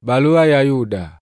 Balua ya Yuda.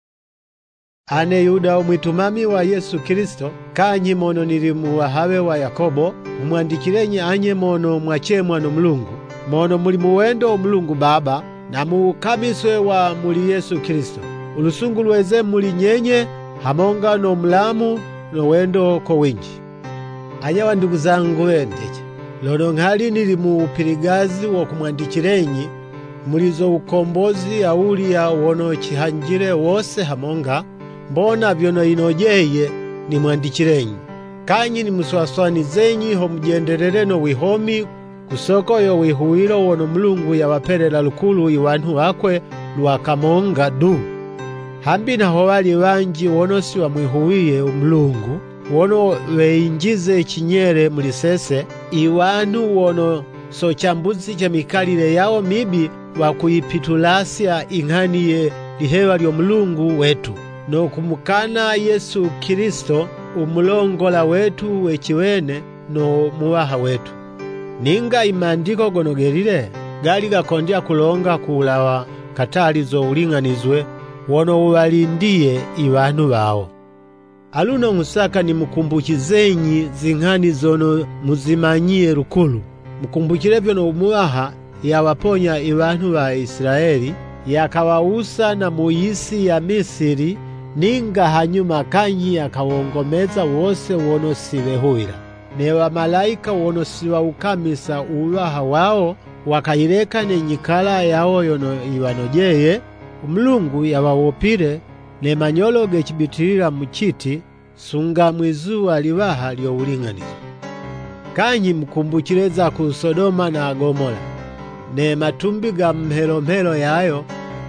Ane Yuda umwitumami wa Yesu Kristo, kanyi mono nilimu wahawe wa Yakobo, umwandikilenyi anye mono mwachemwa no Mulungu, mono muli muwendo Mulungu Baba, na mukamiswe wa muli Yesu Kristo. Ulusungu lweze muli nyenye, hamonga no mulamu no wendo ko winji. Anyawa ndugu zangu wendeje, lono ngali nilimu upiligazi wa kumwandikilenyi, mulizo ukombozi auli ya wono chihanjire wose hamonga, mbona vyono inojeye ni mwandikilenyi. Kanyi ni muswaswani zenyi ho mujenderere no wihomi, kusoko yo wihuwilo wono Mulungu ya waperela lukulu iwantu wakwe lwakamonga du. Hambi na howali wanji wono si wa mwihuwiye Mulungu, wono weinjize chinyere mulisese, iwantu wono so chambuzi cha mikalile yao mibi wa kuipitulasya inghaniye lihewa lyo Mulungu wetu, no kumukana Yesu Kristo umulongola wetu wechiwene no muwaha wetu. Ninga imandiko gonogelile gali gakondya kulonga kulawa katalizo uling'anizwe wono uwalindiye iwantu bawo. Aluno musaka ni mukumbukizenyi zinghani zono muzimanyiye lukulu. Mukumbukile vyono umuwaha yawaponya iwantu ba Israeli, yakawausa na muyisi ya Misiri, ninga hanyuma kanyi yakawongomeza wose wono siwehuira. Newa malaika wono siwa ukamisa uwaha wao, wakayireka ne nyikala yao yono iwanojeye, Mulungu yawawopile ne manyolo gechibitilila muchiti, sunga mwizuwa liwaha lyo uling'anizo. Kanyi mukumbukileza ku Sodoma na Gomora, ne matumbi ga mhelo yayo,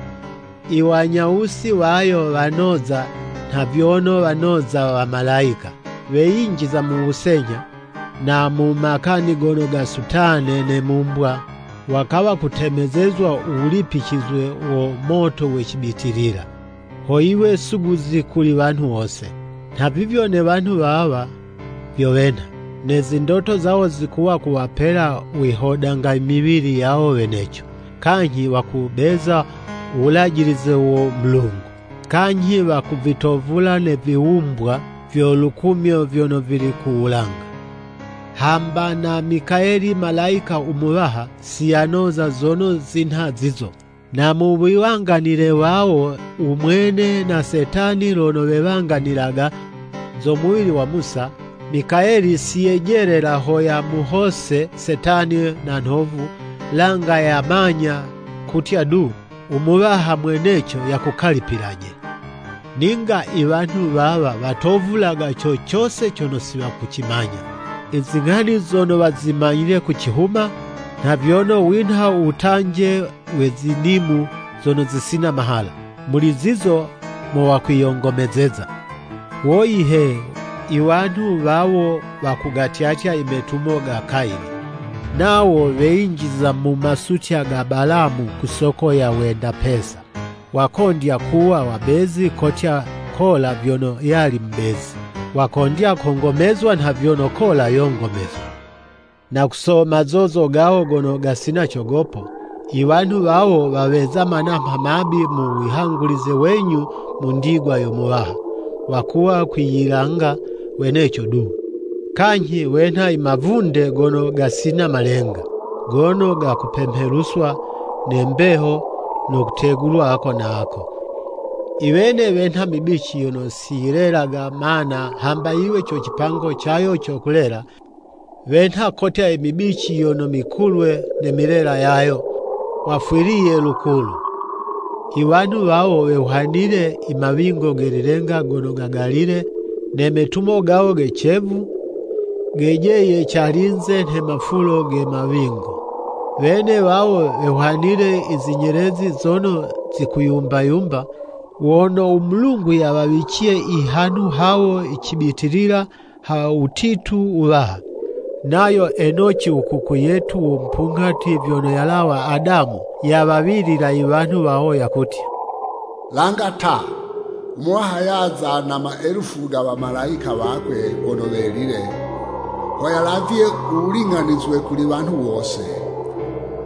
iwanyausi wayo wanoza na vyono wanoza wa malaika, weinjiza muusenya na mumakani gono ga sutane ne mumbwa, wakawa kutemezezwa ulipikizwe wo moto wechibitilila. Hoiwe suguzi kuli wantu wose, na vivyo ne wantu wawa vyowena. Nezi ndoto zao zikuwa kuwapela wihodanga imibili yao wenecho, kanyi wakubeza ulajilize wo Mulungu. Kanyi wakuvitovula ne viumbwa vyolukumyo vyono vili kuulanga. Hamba na Mikaeli malaika umuwaha siyanoza zono zinha zizo, na muwiwanganile wao umwene na Setani lono wewanganilaga zo muwili wa Musa. Mikaeli siyejerela hoya muhose Setani na nhovu, langa ya manya kutya du umuwaha mwenecho ya kukalipilanye. Ninga iwantu baba batovulaga chochose chono siwa kuchimanya. Izinghani zono wazimanyile kuchihuma, na vyono winha utanje wezinimu zono zisina mahala, mulizizo mwakwiyongomezeza. Woihe iwantu bawo wakugatyatya imetumo ga Kaini, nawo weinjiza mu masutya ga Balamu kusoko ya wenda pesa, wakondya kuwa wabezi kotya kola vyono yali mbezi, wakondya kongomezwa na vyono kola yongomezwa. Na kusoma zozo gao gono gasina chogopo, iwantu bawo waweza manamha mabi mu wihangulize wenyu mundigwa yomuwaha, wakuwa kwiyilanga wenecho du. Kanyi wenha imavunde gono gasina malenga, gono gakupemheruswa nembeho no kutegulwa ako na ako. Iwene wenha mibichi yono siyilelaga mana hamba iwe cho chipango chayo chokulela, wenha kotya imibichi yono mikulwe ne milela yayo, wafwiliye lukulu. Iwantu wao weuhanile imawingo gelilenga gono gagalile, ne metumo gao gechevu, gejeye chalinze ne mafulo ge mawingo. Wene wao weuhanile izinyerezi zono zikuyumba, wono Mulungu yawawichie ihanu hao ichibitilila ha utitu uwaha. Nayo Enochi ukuku yetu umpungati vyono yalawa Adamu yawawilila iwantu wao yakutya, langa ta umuwaha yaza na maelfu ga bamalaika bakwe gono belile, hoyalavye uling'anizwe kuli bantu wose.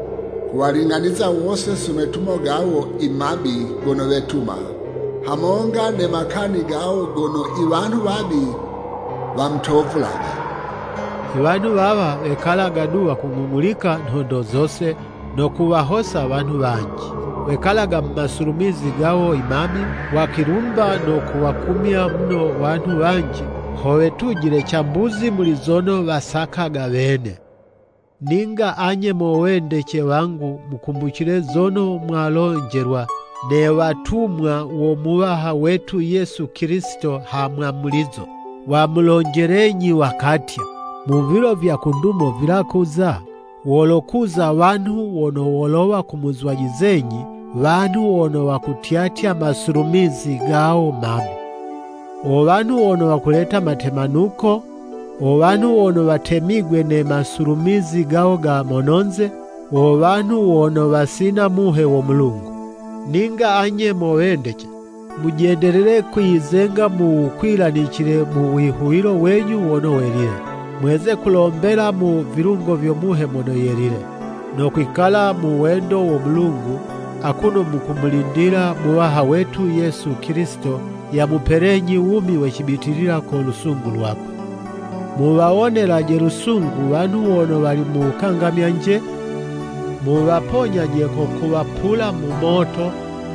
kuwalinganiza wose sumetumo gawo imabi gono betuma hamonga ne makani gawo gono ibantu babi bamtovulaga. Abantu baba bekalaga duwa kungumulika ntondo zose no kubahosa abantu banji. Bekalaga masulumizi gawo imami wakirumba no kuwakumya mno bantu banji. Howe tujire chambuzi mulizono basakaga bene. Ninga anye mowendeke wangu mukumbukire zono mwalonjerwa ne watumwa wo mubaha wetu Yesu Kristo hamwamulizo. Wamulonjerenyi wakatya mu biro vya kundumo virakuza wolokuza abantu wono wolowa kumuzwajizenyi bantu wono wakutyatya masulumizi gao mabi. Obantu wono wakuleta matemanuko, obantu wono batemigwe ne masulumizi gao ga mononze, obantu wono basina muhe wo Mulungu. Ninga anye mowendeke mujenderere kwizenga mu kwiranikire mu wihuiro wenyu wono werire. Mweze kulombera mu virungo vyo muhe mono yerire. No kwikala mu wendo wo Mulungu akuno mukumulindira muwaha wetu Yesu Kristo ya muperenyi umi wechibitirira ko lusungu lwako. Mubaonera jerusungu bantu wono bali mu kangamya nje, mubaponya jeko kubapula mu moto,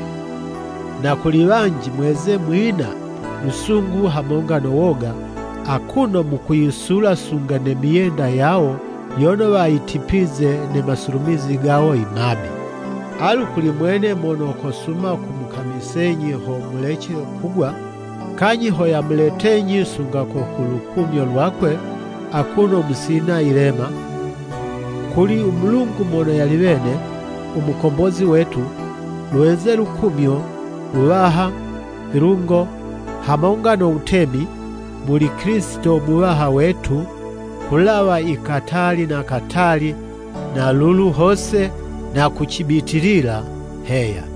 na kulibanji mweze mwina lusungu hamonga no woga akuno mukuyisula sungane miyenda yao yono baitipize ne masulumizi gao imabi. Alu kuli mwene mono kosuma kumukamisenyi ho muleche kugwa, kanyi ho ya mletenyi sungako kulukumyo lwakwe, akuno musina ilema. Kuli umulungu mono yalibene, umukombozi wetu, luweze lukumyo, uwaha, virungo, hamonga no utemi, muli Kristo muwaha wetu, kulawa ikatali na katali, na lulu hose, na kuchibitirira heya.